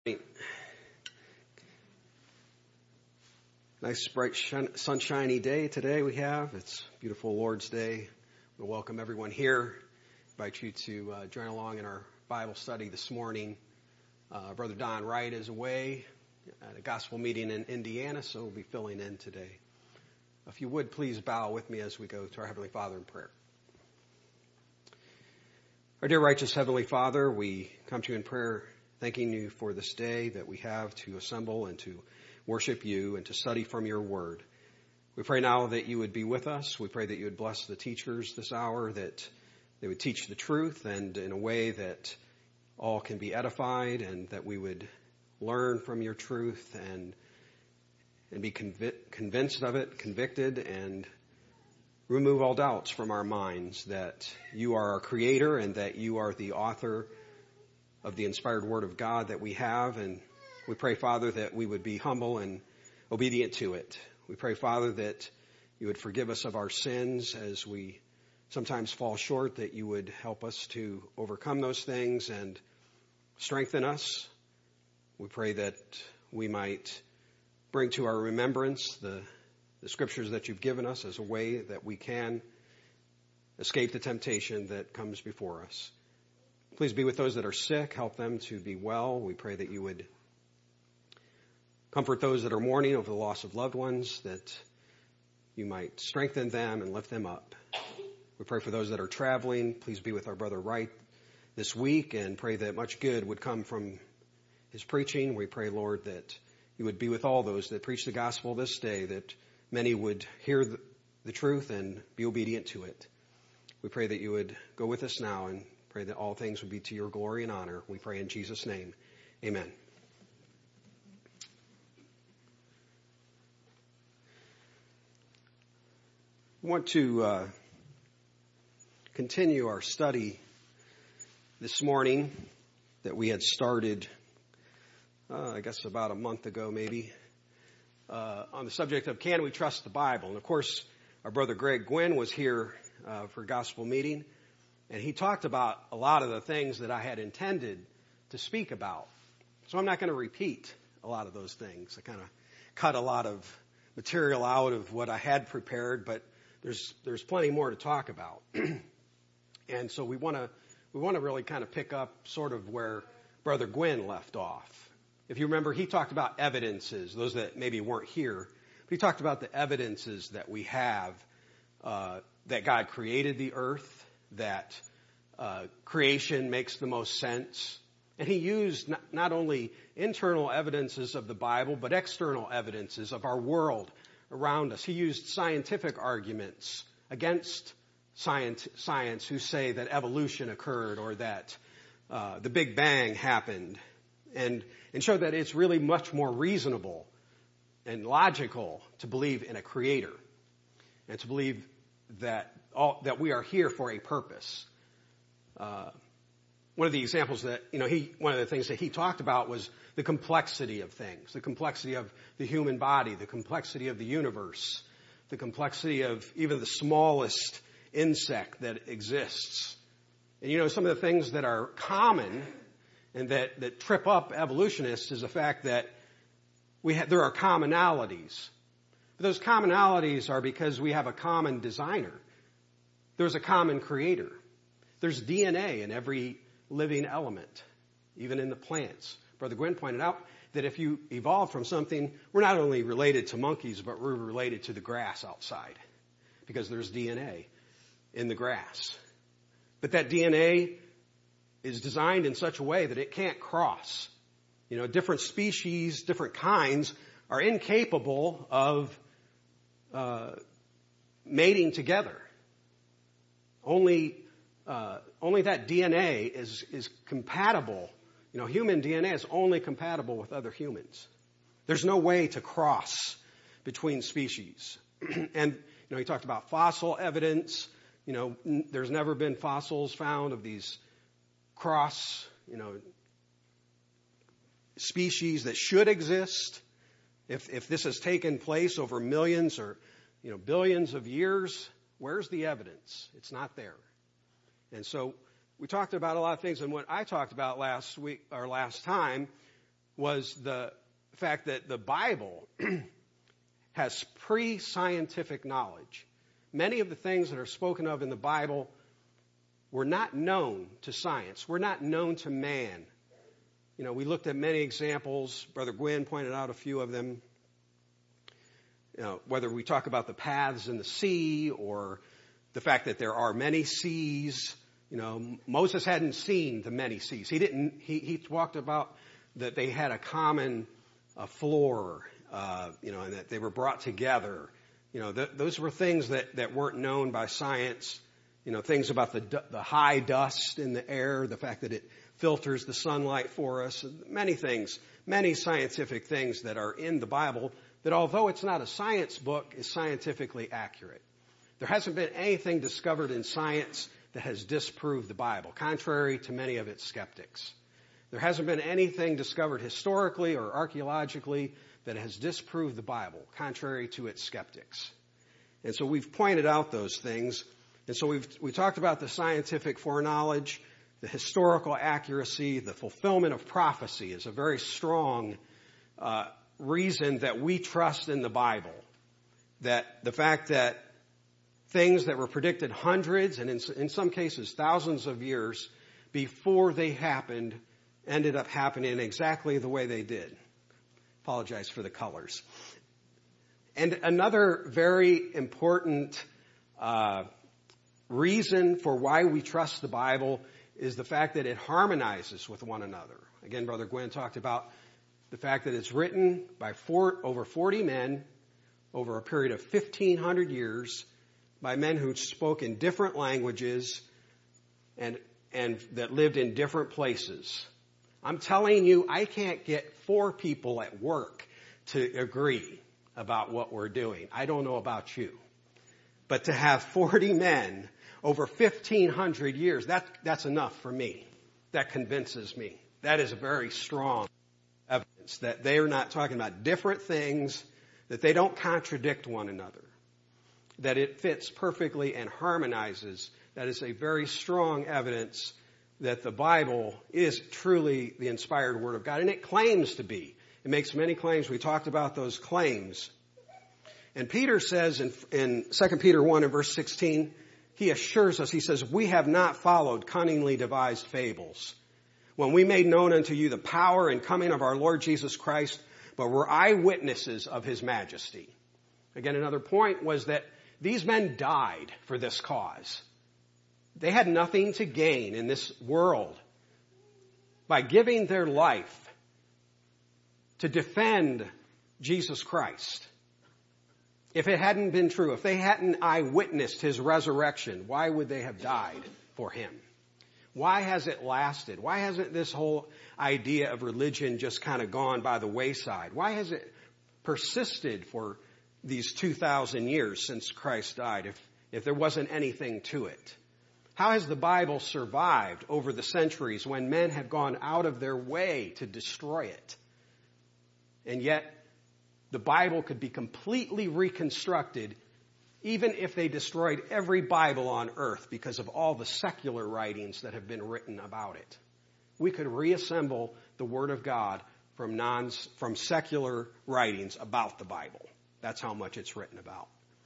Nice, bright, sunshiny day today we have. It's beautiful Lord's Day. We welcome everyone here. I invite you to join along in our Bible study this morning. Brother Don Wright is away at a gospel meeting in Indiana, so we'll be filling in today. If you would, please bow with me as we go to our Heavenly Father in prayer. Our dear righteous Heavenly Father, we come to you in prayer, thanking you for this day that we have to assemble and to worship you and to study from your word. We pray now that you would be with us. We pray that you would bless the teachers this hour, that they would teach the truth and in a way that all can be edified, and that we would learn from your truth and be convinced of it, convicted, and remove all doubts from our minds that you are our creator and that you are the author of the inspired word of God that we have. And we pray, Father, that we would be humble and obedient to it. We pray, Father, that you would forgive us of our sins as we sometimes fall short, that you would help us to overcome those things and strengthen us. We pray that we might bring to our remembrance the scriptures that you've given us as a way that we can escape the temptation that comes before us. Please be with those that are sick. Help them to be well. We pray that you would comfort those that are mourning over the loss of loved ones, that you might strengthen them and lift them up. We pray for those that are traveling. Please be with our brother Wright this week and pray that much good would come from his preaching. We pray, Lord, that you would be with all those that preach the gospel this day, that many would hear the truth and be obedient to it. We pray that you would go with us now and pray that all things would be to your glory and honor. We pray in Jesus' name. Amen. I want to continue our study this morning that we had started, I guess about a month ago maybe, on the subject of can we trust the Bible? And of course, our brother Greg Gwynn was here for a gospel meeting, and he talked about a lot of the things that I had intended to speak about. So I'm not going to repeat a lot of those things. I kind of cut a lot of material out of what I had prepared, but there's plenty more to talk about. And so we want to really kind of pick up sort of where Brother Gwynn left off. If you remember, he talked about evidences, those that maybe weren't here, but he talked about the evidences that we have that God created the earth, that creation makes the most sense. And he used not only internal evidences of the Bible, but external evidences of our world around us. He used scientific arguments against science who say that evolution occurred or that the Big Bang happened, and showed that it's really much more reasonable and logical to believe in a creator and to believe that we are here for a purpose. One of the examples that, one of the things that he talked about was the complexity of things, the complexity of the human body, the complexity of the universe, the complexity of even the smallest insect that exists. And some of the things that are common and that trip up evolutionists is the fact that there are commonalities. But those commonalities are because we have a common designer. There's a common creator. There's DNA in every living element, even in the plants. Brother Gwynn pointed out that if you evolve from something, we're not only related to monkeys, but we're related to the grass outside because there's DNA in the grass. But that DNA is designed in such a way that it can't cross. Different species, different kinds are incapable of mating together. Only that DNA is compatible. Human DNA is only compatible with other humans. There's no way to cross between species. And, he talked about fossil evidence. There's never been fossils found of these cross, species that should exist. If this has taken place over millions or, billions of years, where's the evidence? It's not there. And so we talked about a lot of things, and what I talked about last week or last time was the fact that the Bible has pre-scientific knowledge. Many of the things that are spoken of in the Bible were not known to science, were not known to man. You know, we looked at many examples. Brother Gwynn pointed out a few of them. You know, whether we talk about the paths in the sea or the fact that there are many seas. You know, Moses hadn't seen the many seas. He talked about that they had a common floor, and that they were brought together. You know, those were things that weren't known by science. You know, things about the high dust in the air, the fact that it filters the sunlight for us, many things, many scientific things that are in the Bible that, although it's not a science book, is scientifically accurate. There hasn't been anything discovered in science that has disproved the Bible, contrary to many of its skeptics. There hasn't been anything discovered historically or archaeologically that has disproved the Bible, contrary to its skeptics. And so we've pointed out those things. And so we talked about the scientific foreknowledge, the historical accuracy, the fulfillment of prophecy is a very strong reason that we trust in the Bible. That the fact that things that were predicted hundreds and in some cases thousands of years before they happened ended up happening exactly the way they did. Apologize for the colors. And another very important reason for why we trust the Bible is the fact that it harmonizes with one another. Again, Brother Gwynn talked about the fact that it's written by over 40 men over a period of 1,500 years by men who spoke in different languages and that lived in different places. I'm telling you, I can't get 4 people at work to agree about what we're doing. I don't know about you. But to have 40 men over 1,500 years, that's enough for me. That convinces me. That is a very strong evidence that they are not talking about different things, that they don't contradict one another, that it fits perfectly and harmonizes. That is a very strong evidence that the Bible is truly the inspired Word of God, and it claims to be. It makes many claims. We talked about those claims. And Peter says in 2 Peter 1 and verse 16, he assures us, he says, we have not followed cunningly devised fables, when we made known unto you the power and coming of our Lord Jesus Christ, but were eyewitnesses of his majesty. Again, another point was that these men died for this cause. They had nothing to gain in this world by giving their life to defend Jesus Christ. If it hadn't been true, if they hadn't eyewitnessed his resurrection, why would they have died for him? Why has it lasted? Why hasn't this whole idea of religion just kind of gone by the wayside? Why has it persisted for these 2,000 years since Christ died if there wasn't anything to it? How has the Bible survived over the centuries when men have gone out of their way to destroy it? And yet, the Bible could be completely reconstructed even if they destroyed every Bible on earth because of all the secular writings that have been written about it. We could reassemble the Word of God from secular writings about the Bible. That's how much it's written about.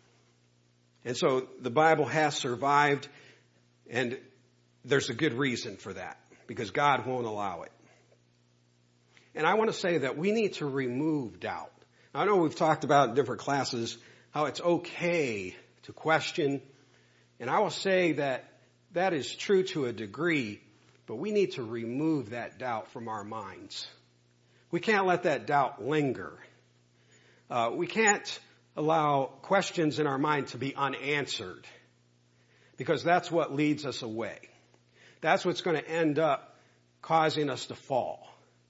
And so the Bible has survived, and there's a good reason for that, because God won't allow it. And I want to say that we need to remove doubt. I know we've talked about in different classes how it's okay to question, and I will say that that is true to a degree, but we need to remove that doubt from our minds. We can't let that doubt linger. We can't allow questions in our mind to be unanswered, because that's what leads us away. That's what's going to end up causing us to fall.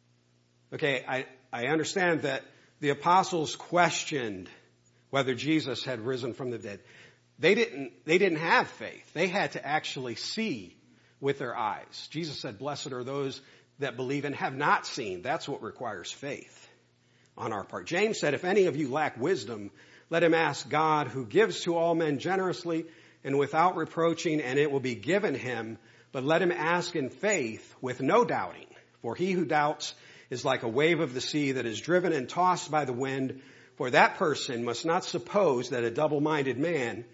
Okay, I understand that the apostles questioned whether Jesus had risen from the dead. They didn't have faith. They had to actually see with their eyes. Jesus said, blessed are those that believe and have not seen. That's what requires faith on our part. James said, if any of you lack wisdom, let him ask God, who gives to all men generously and without reproaching, and it will be given him. But let him ask in faith with no doubting. For he who doubts is like a wave of the sea that is driven and tossed by the wind. For that person must not suppose that a double-minded man,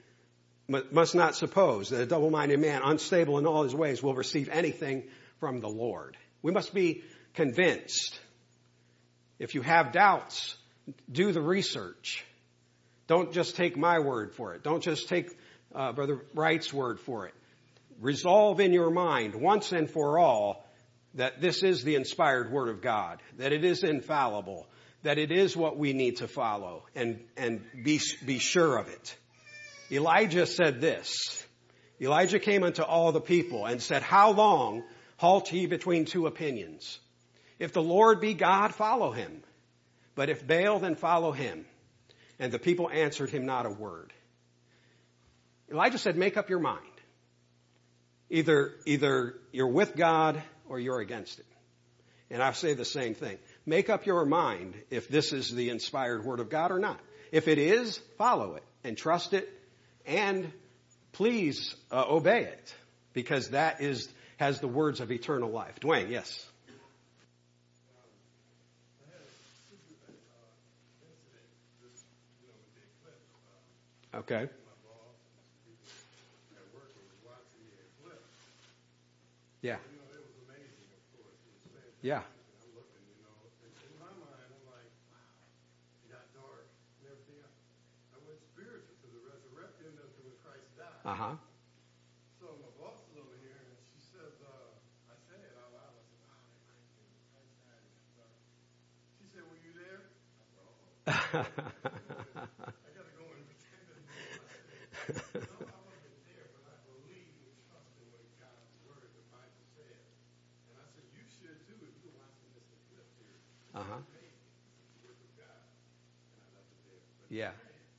unstable in all his ways, will receive anything from the Lord. We must be convinced. If you have doubts, do the research. Don't just take my word for it. Don't just take Brother Wright's word for it. Resolve in your mind once and for all that this is the inspired word of God, that it is infallible, that it is what we need to follow, and be sure of it. Elijah said this. Elijah came unto all the people and said, how long halt ye between two opinions? If the Lord be God, follow him. But if Baal, then follow him. And the people answered him not a word. Elijah said, make up your mind. Either you're with God or you're against it. And I say the same thing. Make up your mind if this is the inspired word of God or not. If it is, follow it and trust it, and please obey it, because that has the words of eternal life. Dwayne, yes. Okay. Yeah. Yeah. Uh-huh. So my boss is over here, and she says, I said it out loud. I said, wow, they might be Christ died. She said, were you there? I said, I got to go and pretend to know. No, I wasn't there, but I believe and trust in what God's word, the Bible said. And I said, you should too if you're watching this clip here. Uh-huh. It's the word of God. And I left it there. But yeah.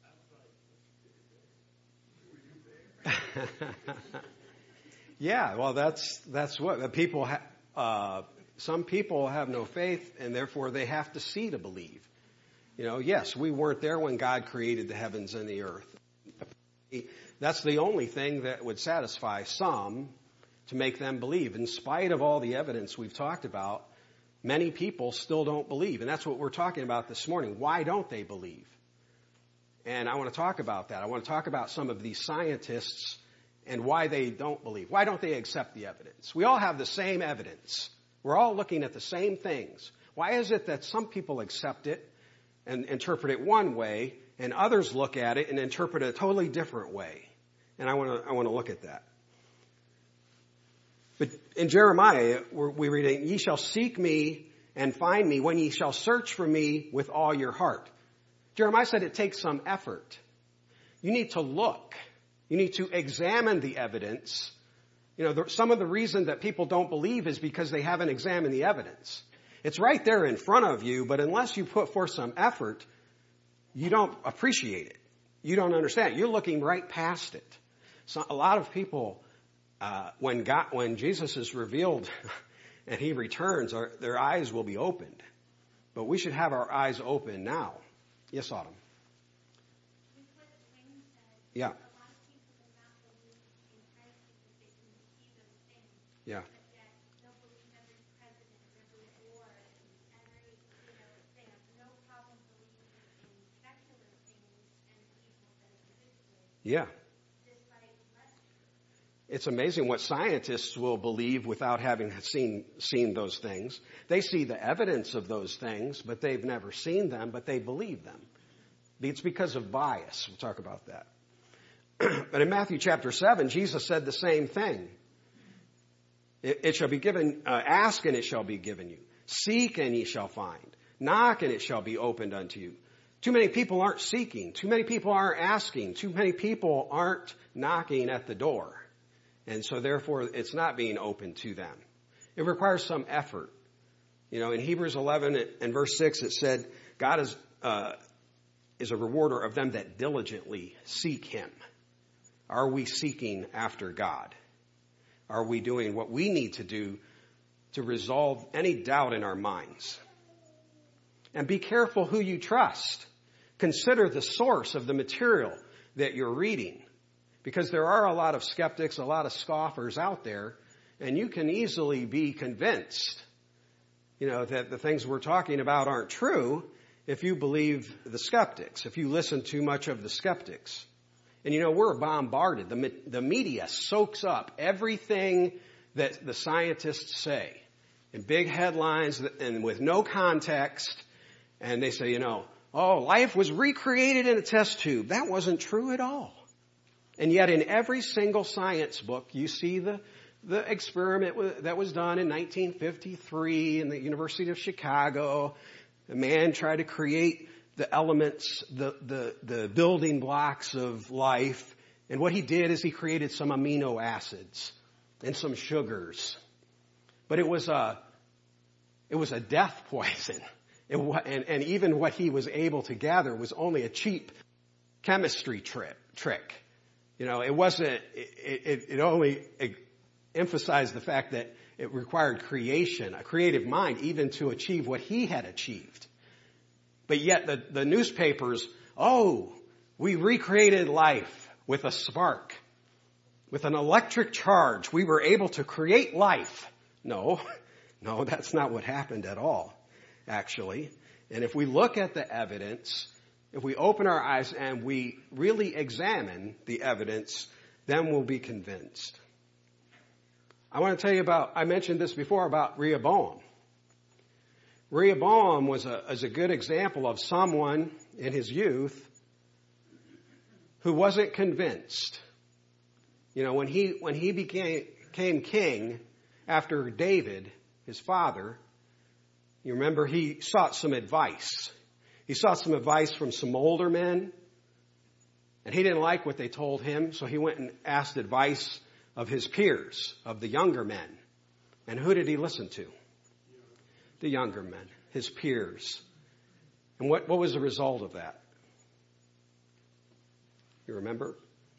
Yeah, well, that's what people some people have no faith, and therefore they have to see to believe. Yes, we weren't there when God created the heavens and the earth. That's the only thing that would satisfy some to make them believe. In spite of all the evidence we've talked about, many people still don't believe, and that's what we're talking about this morning. Why don't they believe? And I want to talk about that. I want to talk about some of these scientists and why they don't believe. Why don't they accept the evidence? We all have the same evidence. We're all looking at the same things. Why is it that some people accept it and interpret it one way, and others look at it and interpret it a totally different way? And I want to look at that. But in Jeremiah, we read, ye shall seek me and find me when ye shall search for me with all your heart. Jeremiah said it takes some effort. You need to look. You need to examine the evidence. Some of the reason that people don't believe is because they haven't examined the evidence. It's right there in front of you, but unless you put forth some effort, you don't appreciate it. You don't understand it. You're looking right past it. So a lot of people, when Jesus is revealed and he returns, their eyes will be opened. But we should have our eyes open now. Yes, Autumn. Yeah. Yeah. Yeah. It's amazing what scientists will believe without having seen those things. They see the evidence of those things, but they've never seen them, but they believe them. It's because of bias. We'll talk about that. But in Matthew chapter 7, Jesus said the same thing. It shall be given, ask and it shall be given you. Seek and ye shall find. Knock and it shall be opened unto you. Too many people aren't seeking. Too many people aren't asking. Too many people aren't knocking at the door. And so therefore it's not being opened to them. It requires some effort. In Hebrews 11 and verse 6 it said, God is a rewarder of them that diligently seek him. Are we seeking after God? Are we doing what we need to do to resolve any doubt in our minds? And be careful who you trust. Consider the source of the material that you're reading. Because there are a lot of skeptics, a lot of scoffers out there, and you can easily be convinced that the things we're talking about aren't true if you believe the skeptics, if you listen too much of the skeptics. And we're bombarded. The media soaks up everything that the scientists say in big headlines and with no context. And they say, life was recreated in a test tube. That wasn't true at all. And yet in every single science book, you see the experiment that was done in 1953 in the University of Chicago. A man tried to create the elements, the building blocks of life. And what he did is he created some amino acids and some sugars. But it was a death poison. And even what he was able to gather was only a cheap chemistry trick. It wasn't, it only emphasized the fact that it required creation, a creative mind, even to achieve what he had achieved. But yet the newspapers, we recreated life with a spark, with an electric charge. We were able to create life. No, that's not what happened at all, actually. And if we look at the evidence, if we open our eyes and we really examine the evidence, then we'll be convinced. I want to tell you I mentioned this before about Rehoboam. Rehoboam was a good example of someone in his youth who wasn't convinced. When he became king after David, his father, you remember he sought some advice. He sought some advice from some older men, and he didn't like what they told him, so he went and asked advice of his peers, of the younger men. And who did he listen to? The younger men, his peers. And what was the result of that? You remember?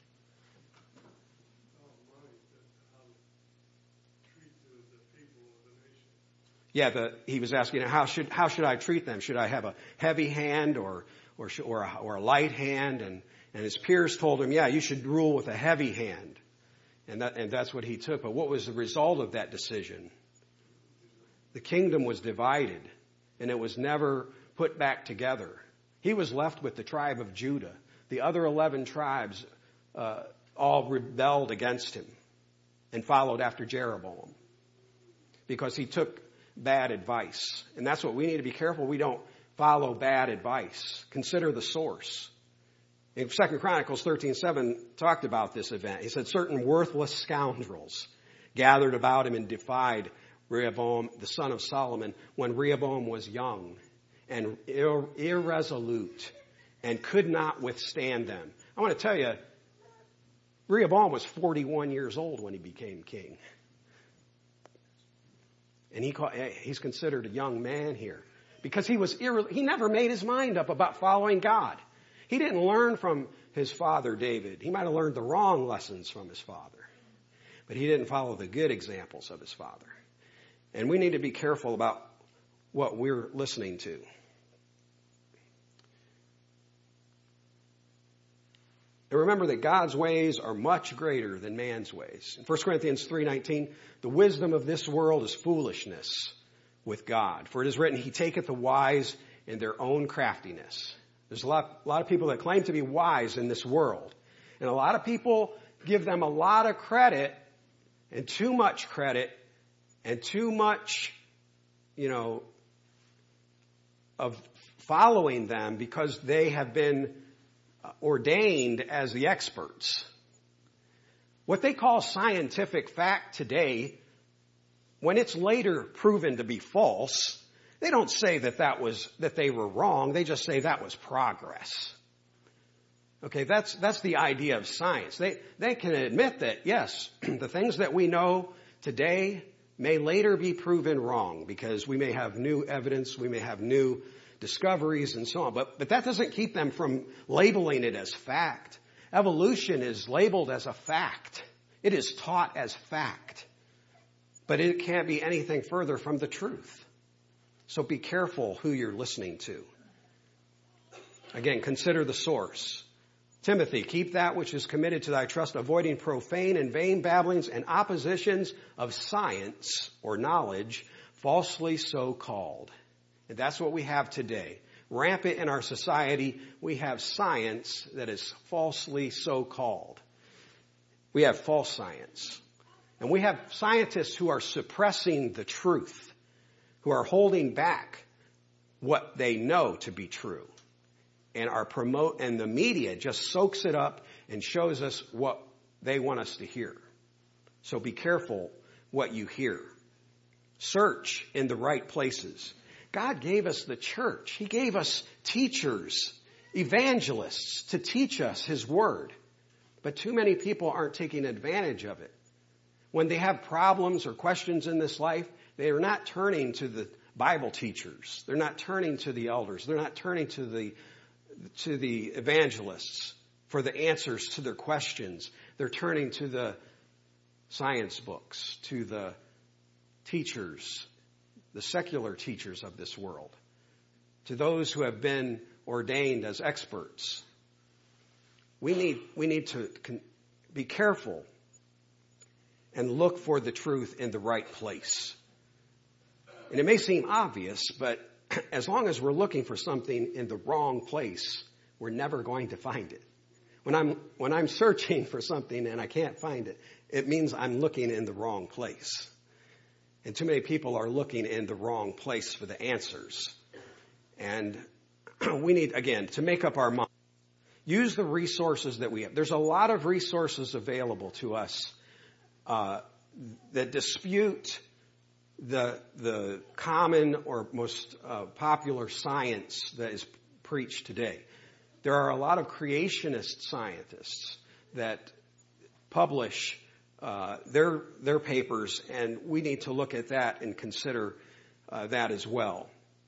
Yeah, he was asking, how should I treat them? Should I have a heavy hand or a light hand? And his peers told him, you should rule with a heavy hand. And that's what he took. But what was the result of that decision? The kingdom was divided, and it was never put back together. He was left with the tribe of Judah. The other 11 tribes all rebelled against him and followed after Jeroboam because he took bad advice. And that's what we need to be careful. We don't follow bad advice. Consider the source. In 2 Chronicles 13:7 talked about this event. He said certain worthless scoundrels gathered about him and defied Rehoboam, the son of Solomon, when Rehoboam was young and irresolute and could not withstand them. I want to tell you, Rehoboam was 41 years old when he became king. And he's considered a young man here because he never made his mind up about following God. He didn't learn from his father David. He might have learned the wrong lessons from his father, but he didn't follow the good examples of his father. And we need to be careful about what we're listening to. And remember that God's ways are much greater than man's ways. In 1 Corinthians 3:19, the wisdom of this world is foolishness with God. For it is written, He taketh the wise in their own craftiness. There's a lot of people that claim to be wise in this world. And a lot of people give them a lot of credit and too much credit and too much, of following them because they have been ordained as the experts. What they call scientific fact today, when it's later proven to be false, they don't say that they were wrong. They just say that was progress. Okay, that's the idea of science. They can admit that, yes, the things that we know today may later be proven wrong because we may have new evidence, we may have new discoveries and so on. But that doesn't keep them from labeling it as fact. Evolution is labeled as a fact. It is taught as fact. But it can't be anything further from the truth. So be careful who you're listening to. Again, consider the source. Timothy, keep that which is committed to thy trust, avoiding profane and vain babblings and oppositions of science or knowledge, falsely so called. And that's what we have today. Rampant in our society, we have science that is falsely so called. We have false science. And we have scientists who are suppressing the truth, who are holding back what they know to be true. And the media just soaks it up and shows us what they want us to hear. So be careful what you hear. Search in the right places. God gave us the church. He gave us teachers, evangelists to teach us His Word. But too many people aren't taking advantage of it. When they have problems or questions in this life, they are not turning to the Bible teachers. They're not turning to the elders. They're not turning to the evangelists for the answers to their questions. They're turning to the science books, to the teachers, the secular teachers of this world, to those who have been ordained as experts. We need to be careful and look for the truth in the right place. And it may seem obvious, but as long as we're looking for something in the wrong place, we're never going to find it. When I'm searching for something and I can't find it, it means I'm looking in the wrong place. And too many people are looking in the wrong place for the answers. And we need, again, to make up our mind. Use the resources that we have. There's a lot of resources available to us that dispute the common or most popular science that is preached today. There are a lot of creationist scientists that publish their papers, and we need to look at that and consider that as well.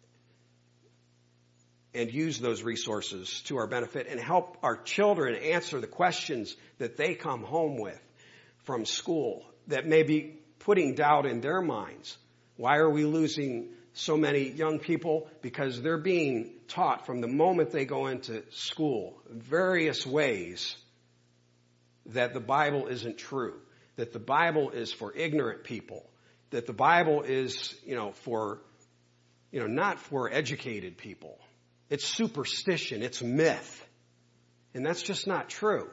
And use those resources to our benefit and help our children answer the questions that they come home with from school that may be putting doubt in their minds. Why are we losing so many young people? Because they're being taught from the moment they go into school various ways that the Bible isn't true, that the Bible is for ignorant people, that the Bible is, not for educated people. It's superstition. It's myth. And that's just not true.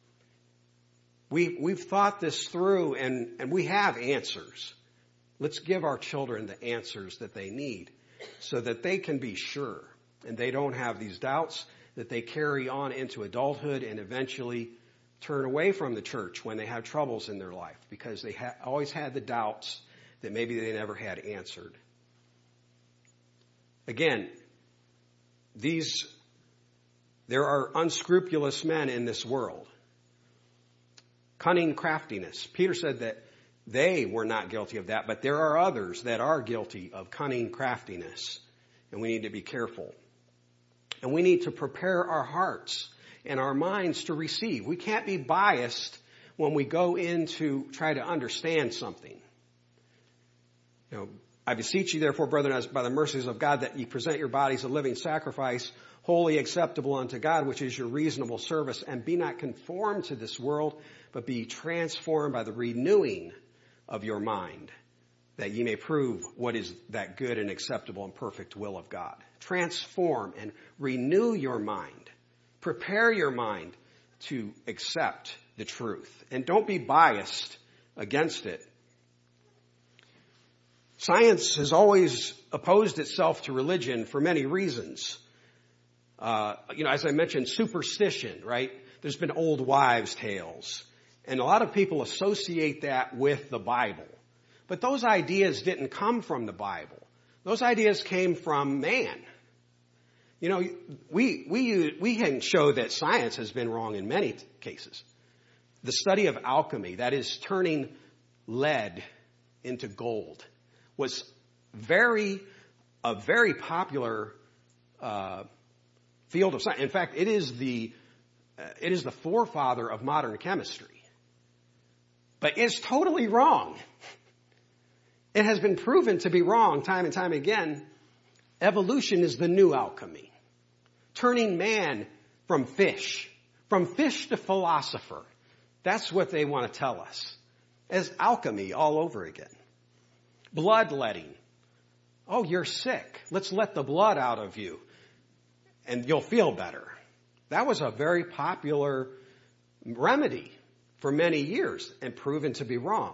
We've thought this through and we have answers. Let's give our children the answers that they need so that they can be sure and they don't have these doubts that they carry on into adulthood and eventually turn away from the church when they have troubles in their life because they always had the doubts that maybe they never had answered. Again, there are unscrupulous men in this world. Cunning craftiness. Peter said that they were not guilty of that, but there are others that are guilty of cunning craftiness, and we need to be careful. And we need to prepare our hearts and our minds to receive. We can't be biased when we go in to try to understand something. I beseech you, therefore, brethren, by the mercies of God, that ye present your bodies a living sacrifice, wholly acceptable unto God, which is your reasonable service. And be not conformed to this world, but be transformed by the renewing of your mind, that ye may prove what is that good and acceptable and perfect will of God. Transform and renew your mind. Prepare your mind to accept the truth. And don't be biased against it. Science has always opposed itself to religion for many reasons. As I mentioned, superstition, right? There's been old wives' tales. And a lot of people associate that with the Bible. But those ideas didn't come from the Bible. Those ideas came from man. We can show that science has been wrong in many cases. The study of alchemy, that is turning lead into gold, was a very popular field of science. In fact, it is the forefather of modern chemistry. But it's totally wrong. It has been proven to be wrong time and time again. Evolution is the new alchemy. Turning man from fish to philosopher. That's what they want to tell us. As alchemy all over again. Bloodletting. oh, you're sick. Let's let the blood out of you and you'll feel better. That was a very popular remedy for many years and proven to be wrong.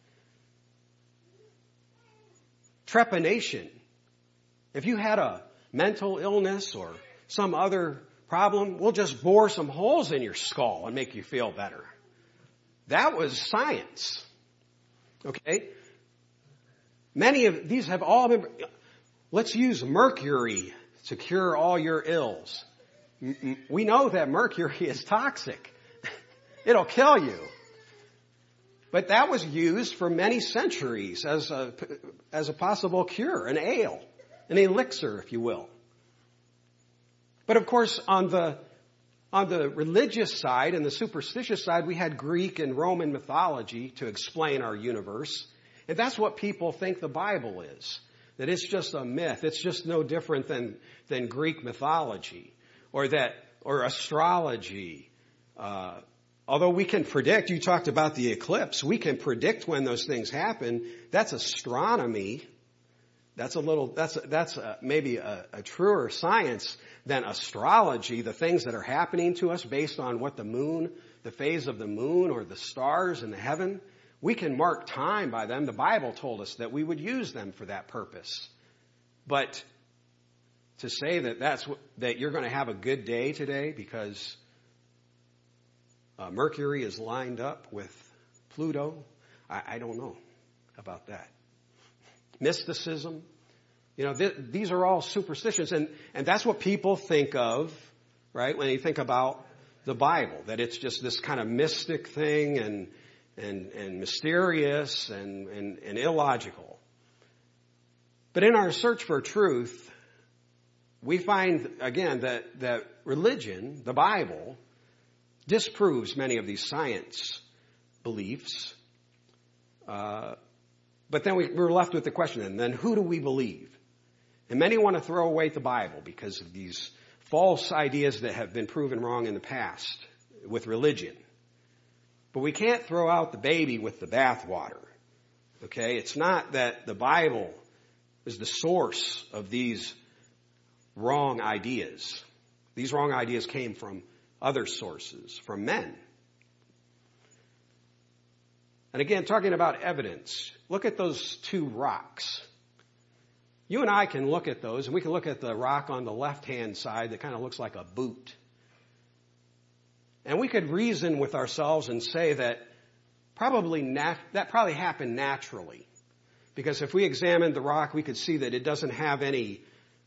Trepanation. If you had a mental illness or some other problem, we'll just bore some holes in your skull and make you feel better. That was science. Okay? Many of these have all been, let's use mercury to cure all your ills. We know that mercury is toxic. It'll kill you. But that was used for many centuries as a possible cure, an ale, an elixir, if you will. But of course, on the religious side and the superstitious side, we had Greek and Roman mythology to explain our universe. And that's what people think the Bible is. That it's just a myth. It's just no different than Greek mythology or astrology. Although we can predict, you talked about the eclipse, we can predict when those things happen. That's astronomy. That's maybe a truer science than astrology, the things that are happening to us based on what the phase of the moon or the stars in the heaven. We can mark time by them. The Bible told us that we would use them for that purpose. But to say that you're going to have a good day today because Mercury is lined up with Pluto, I don't know about that. Mysticism, these are all superstitions, and that's what people think of, right? When you think about the Bible, that it's just this kind of mystic thing and mysterious and illogical. But in our search for truth, we find again that religion, the Bible, disproves many of these science beliefs. But then we're left with the question, then who do we believe? And many want to throw away the Bible because of these false ideas that have been proven wrong in the past with religion. But we can't throw out the baby with the bathwater. Okay? It's not that the Bible is the source of these wrong ideas. These wrong ideas came from other sources, from men. And again, talking about evidence, look at those two rocks. You and I can look at those, and we can look at the rock on the left-hand side that kind of looks like a boot. And we could reason with ourselves and say that that probably happened naturally. Because if we examined the rock, we could see that it doesn't have any,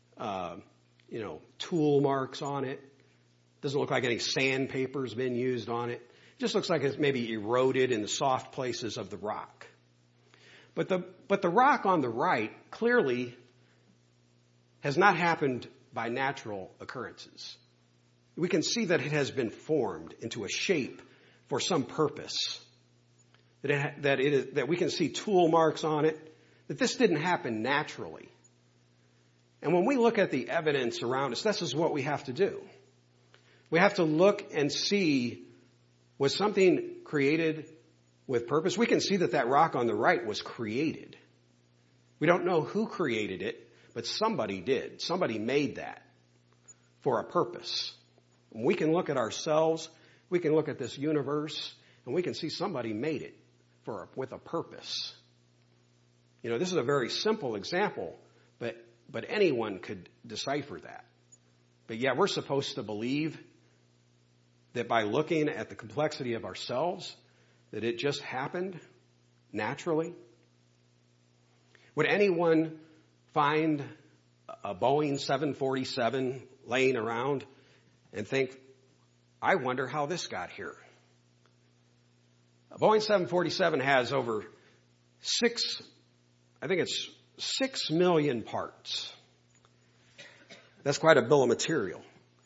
tool marks on it. Doesn't look like any sandpaper's been used on it. It just looks like it's maybe eroded in the soft places of the rock. But the rock on the right clearly has not happened by natural occurrences. We can see that it has been formed into a shape for some purpose. That we can see tool marks on it. That this didn't happen naturally. And when we look at the evidence around us, this is what we have to do. We have to look and see, was something created with purpose? We can see that rock on the right was created. We don't know who created it, but somebody did. Somebody made that for a purpose. And we can look at ourselves, we can look at this universe, and we can see somebody made it with a purpose. This is a very simple example, but anyone could decipher that. But yeah, we're supposed to believe that by looking at the complexity of ourselves, that it just happened naturally. Would anyone find a Boeing 747 laying around and think, I wonder how this got here? A Boeing 747 has over 6 million parts. That's quite a bill of material.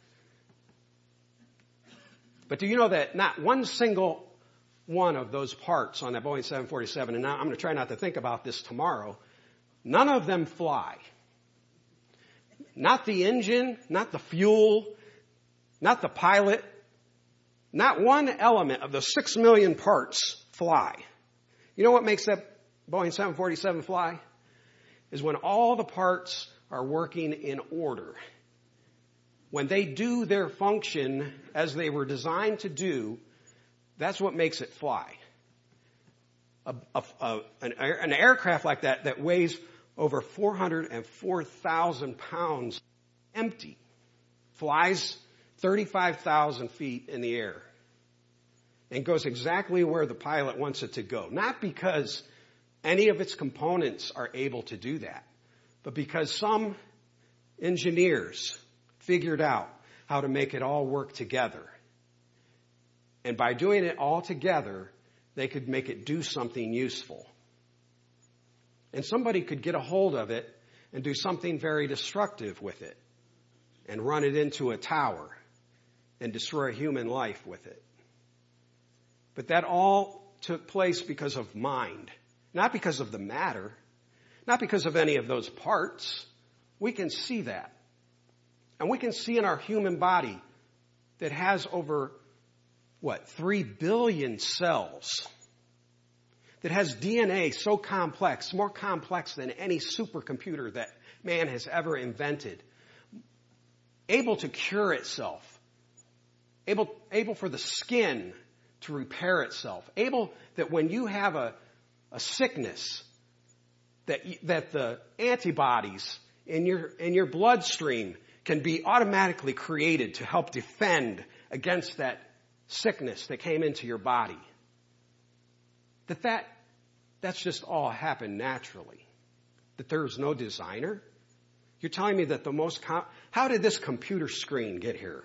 But do you know that not one single one of those parts on that Boeing 747, and now I'm going to try not to think about this tomorrow, none of them fly. Not the engine, not the fuel, not the pilot, not one element of the 6 million parts fly. You know what makes that Boeing 747 fly? is when all the parts are working in order. When they do their function as they were designed to do, that's what makes it fly. An aircraft like that weighs over 404,000 pounds empty, flies 35,000 feet in the air, and goes exactly where the pilot wants it to go. Not because any of its components are able to do that, but because some engineers figured out how to make it all work together. And by doing it all together, they could make it do something useful. And somebody could get a hold of it and do something very destructive with it and run it into a tower and destroy human life with it. But that all took place because of mind, not because of the matter, not because of any of those parts. We can see that. And we can see in our human body that has over, 3 billion cells, that has DNA so complex, more complex than any supercomputer that man has ever invented, able to cure itself, able for the skin to repair itself, able that when you have a sickness, that the antibodies in your bloodstream can be automatically created to help defend against that sickness that came into your body. That's just all happened naturally. That there's no designer. You're telling me that how did this computer screen get here?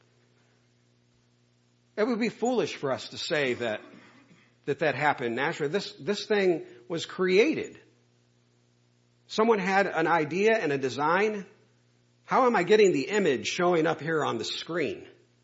It would be foolish for us to say that happened naturally. This thing was created. Someone had an idea and a design. How am I getting the image showing up here on the screen?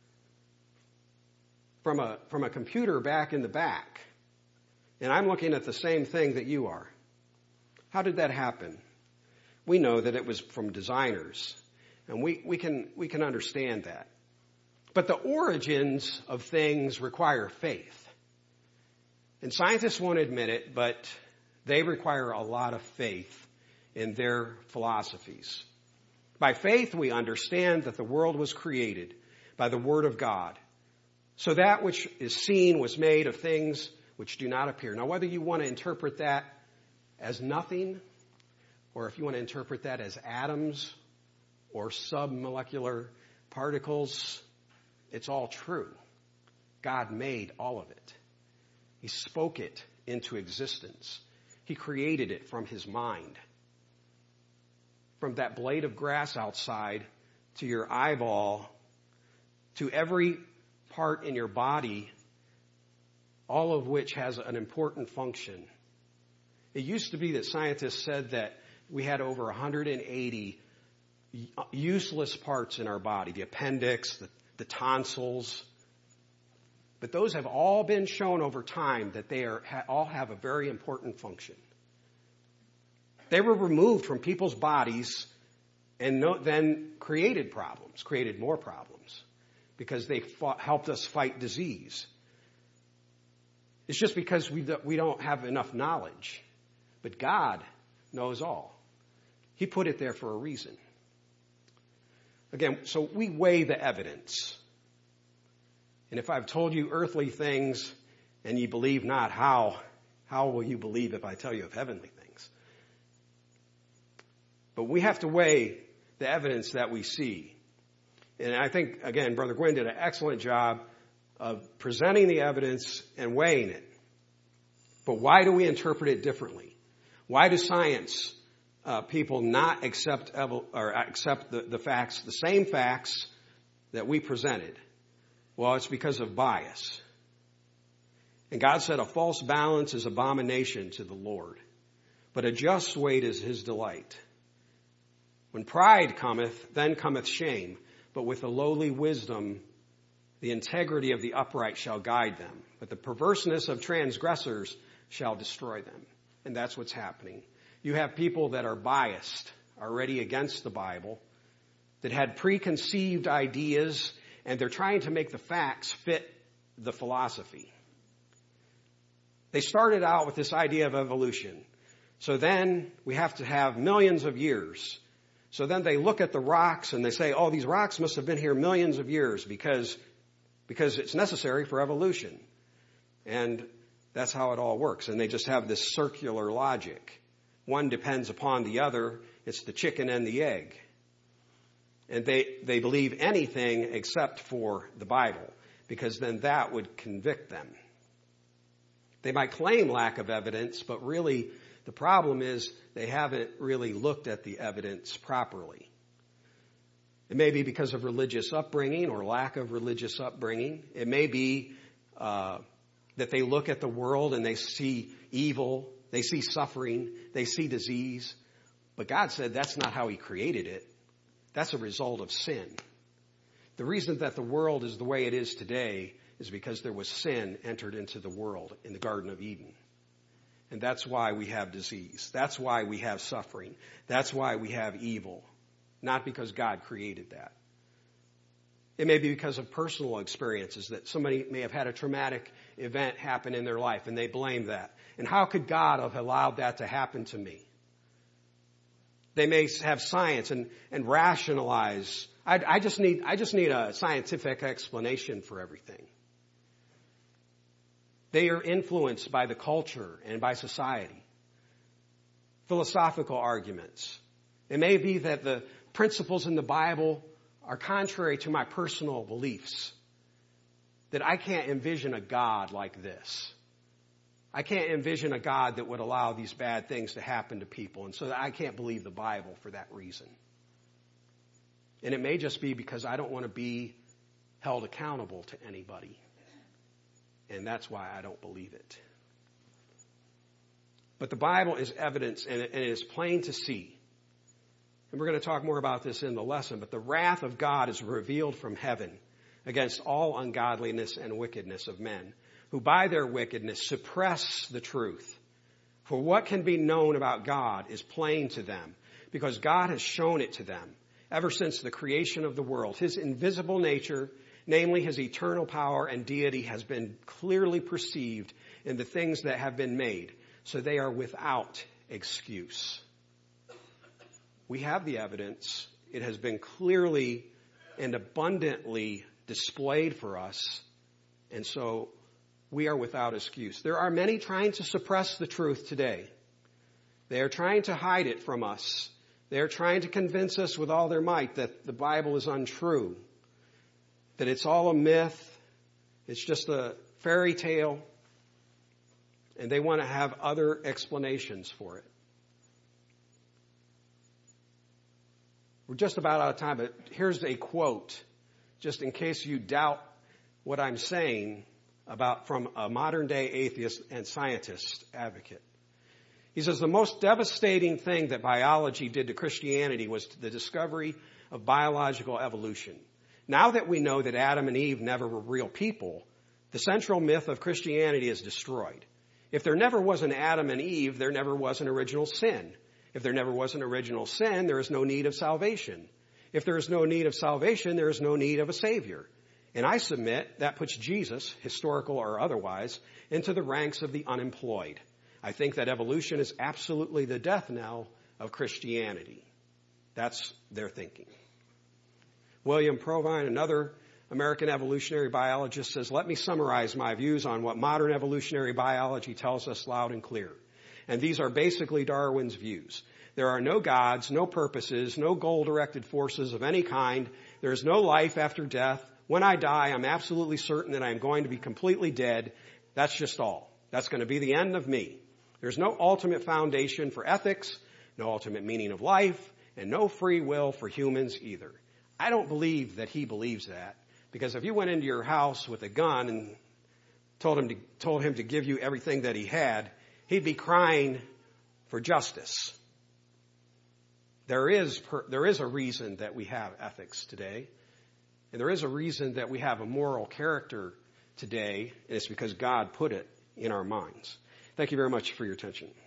From a computer back in the back. And I'm looking at the same thing that you are. How did that happen? We know that it was from designers. And we can understand that. But the origins of things require faith. And scientists won't admit it, but they require a lot of faith in their philosophies. By faith, we understand that the world was created by the Word of God. So that which is seen was made of things which do not appear. Now, whether you want to interpret that as nothing, or if you want to interpret that as atoms or submolecular particles, it's all true. God made all of it. He spoke it into existence. He created it from His mind. From that blade of grass outside to your eyeball to every part in your body, all of which has an important function. It used to be that scientists said that we had over 180 useless parts in our body, the appendix, the tonsils. But those have all been shown over time that they all have a very important function. They were removed from people's bodies and then created more problems, because they helped us fight disease. It's just because we don't have enough knowledge. But God knows all. He put it there for a reason. Again, so we weigh the evidence. And if I've told you earthly things and you believe not, how will you believe if I tell you of heavenly things? But we have to weigh the evidence that we see. And I think, again, Brother Gwynn did an excellent job of presenting the evidence and weighing it. But why do we interpret it differently? Why do science people not accept the facts, the same facts that we presented? Well, it's because of bias. And God said a false balance is abomination to the Lord, but a just weight is His delight. When pride cometh, then cometh shame, but with a lowly wisdom, the integrity of the upright shall guide them, but the perverseness of transgressors shall destroy them. And that's what's happening. You have people that are biased, already against the Bible, that had preconceived ideas, and they're trying to make the facts fit the philosophy. They started out with this idea of evolution. So then we have to have millions of years. So then they look at the rocks and they say, oh, these rocks must have been here millions of years because it's necessary for evolution. And that's how it all works. And they just have this circular logic. One depends upon the other. It's the chicken and the egg. And they believe anything except for the Bible, because then that would convict them. They might claim lack of evidence, but really the problem is they haven't really looked at the evidence properly. It may be because of religious upbringing or lack of religious upbringing. It may be that they look at the world and they see evil, they see suffering, they see disease. But God said that's not how He created it. That's a result of sin. The reason that the world is the way it is today is because there was sin entered into the world in the Garden of Eden. And that's why we have disease. That's why we have suffering. That's why we have evil. Not because God created that. It may be because of personal experiences, that somebody may have had a traumatic event happen in their life and they blame that. And how could God have allowed that to happen to me? They may have science and rationalize. I just need a scientific explanation for everything. They are influenced by the culture and by society. Philosophical arguments. It may be that the principles in the Bible are contrary to my personal beliefs. That I can't envision a God like this. I can't envision a God that would allow these bad things to happen to people. And so I can't believe the Bible for that reason. And it may just be because I don't want to be held accountable to anybody. And that's why I don't believe it. But the Bible is evidence, and it is plain to see. And we're going to talk more about this in the lesson. But the wrath of God is revealed from heaven against all ungodliness and wickedness of men, who by their wickedness suppress the truth. For what can be known about God is plain to them, because God has shown it to them ever since the creation of the world. His invisible nature, namely His eternal power and deity, has been clearly perceived in the things that have been made, so they are without excuse. We have the evidence. It has been clearly and abundantly displayed for us, and so we are without excuse. There are many trying to suppress the truth today. They are trying to hide it from us. They are trying to convince us with all their might that the Bible is untrue, that it's all a myth, it's just a fairy tale, and they want to have other explanations for it. We're just about out of time, but here's a quote, just in case you doubt what I'm saying, from a modern-day atheist and scientist advocate. He says, the most devastating thing that biology did to Christianity was the discovery of biological evolution. Now that we know that Adam and Eve never were real people, the central myth of Christianity is destroyed. If there never was an Adam and Eve, there never was an original sin. If there never was an original sin, there is no need of salvation. If there is no need of salvation, there is no need of a Savior. And I submit that puts Jesus, historical or otherwise, into the ranks of the unemployed. I think that evolution is absolutely the death knell of Christianity. That's their thinking. William Provine, another American evolutionary biologist, says, let me summarize my views on what modern evolutionary biology tells us loud and clear. And these are basically Darwin's views. There are no gods, no purposes, no goal-directed forces of any kind. There is no life after death. When I die, I'm absolutely certain that I'm going to be completely dead. That's just all. That's going to be the end of me. There's no ultimate foundation for ethics, no ultimate meaning of life, and no free will for humans either. I don't believe that he believes that, because if you went into your house with a gun and told him to give you everything that he had, he'd be crying for justice. There is a reason that we have ethics today. And there is a reason that we have a moral character today, and it's because God put it in our minds. Thank you very much for your attention.